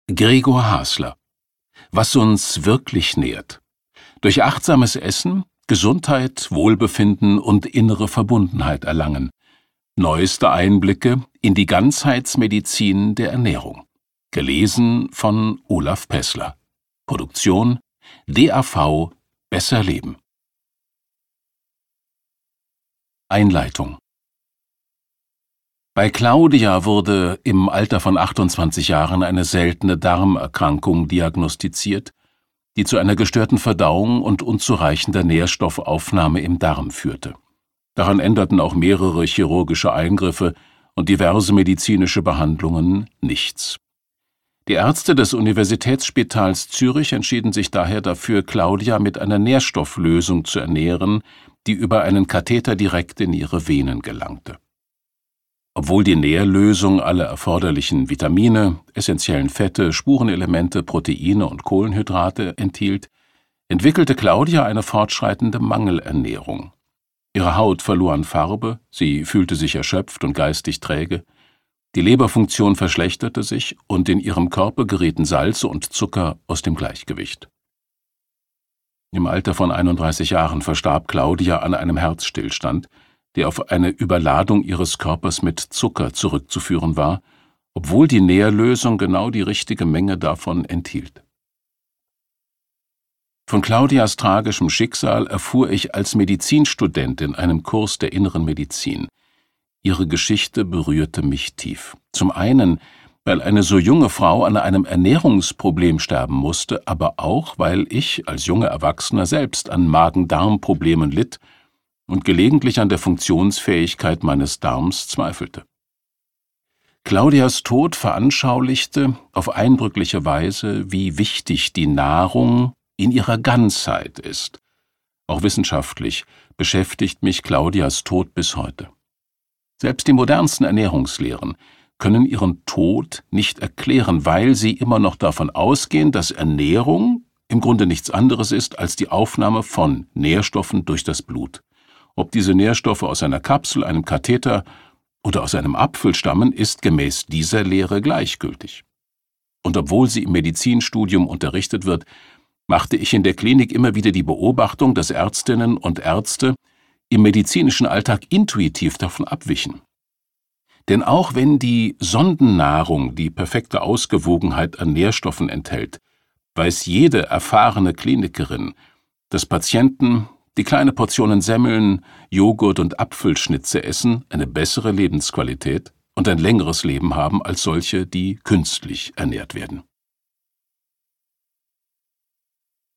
Gregor Hasler. Was uns wirklich nährt. Durch achtsames Essen Gesundheit, Wohlbefinden und innere Verbundenheit erlangen. Neueste Einblicke in die Ganzheitsmedizin der Ernährung. Gelesen von Olaf Pessler. Produktion DAV Besser Leben. Einleitung. Bei Claudia wurde im Alter von 28 Jahren eine seltene Darmerkrankung diagnostiziert, die zu einer gestörten Verdauung und unzureichender Nährstoffaufnahme im Darm führte. Daran änderten auch mehrere chirurgische Eingriffe und diverse medizinische Behandlungen nichts. Die Ärzte des Universitätsspitals Zürich entschieden sich daher dafür, Claudia mit einer Nährstofflösung zu ernähren, die über einen Katheter direkt in ihre Venen gelangte. Obwohl die Nährlösung alle erforderlichen Vitamine, essentiellen Fette, Spurenelemente, Proteine und Kohlenhydrate enthielt, entwickelte Claudia eine fortschreitende Mangelernährung. Ihre Haut verlor an Farbe, sie fühlte sich erschöpft und geistig träge, die Leberfunktion verschlechterte sich und in ihrem Körper gerieten Salze und Zucker aus dem Gleichgewicht. Im Alter von 31 Jahren verstarb Claudia an einem Herzstillstand, der auf eine Überladung ihres Körpers mit Zucker zurückzuführen war, obwohl die Nährlösung genau die richtige Menge davon enthielt. Von Claudias tragischem Schicksal erfuhr ich als Medizinstudent in einem Kurs der Inneren Medizin. Ihre Geschichte berührte mich tief. Zum einen, weil eine so junge Frau an einem Ernährungsproblem sterben musste, aber auch, weil ich als junger Erwachsener selbst an Magen-Darm-Problemen litt und gelegentlich an der Funktionsfähigkeit meines Darms zweifelte. Claudias Tod veranschaulichte auf eindrückliche Weise, wie wichtig die Nahrung in ihrer Ganzheit ist. Auch wissenschaftlich beschäftigt mich Claudias Tod bis heute. Selbst die modernsten Ernährungslehren können ihren Tod nicht erklären, weil sie immer noch davon ausgehen, dass Ernährung im Grunde nichts anderes ist als die Aufnahme von Nährstoffen durch das Blut. Ob diese Nährstoffe aus einer Kapsel, einem Katheter oder aus einem Apfel stammen, ist gemäß dieser Lehre gleichgültig. Und obwohl sie im Medizinstudium unterrichtet wird, machte ich in der Klinik immer wieder die Beobachtung, dass Ärztinnen und Ärzte im medizinischen Alltag intuitiv davon abwichen. Denn auch wenn die Sondennahrung die perfekte Ausgewogenheit an Nährstoffen enthält, weiß jede erfahrene Klinikerin, dass Patienten, die kleine Portionen Semmeln, Joghurt und Apfelschnitze essen, eine bessere Lebensqualität und ein längeres Leben haben als solche, die künstlich ernährt werden.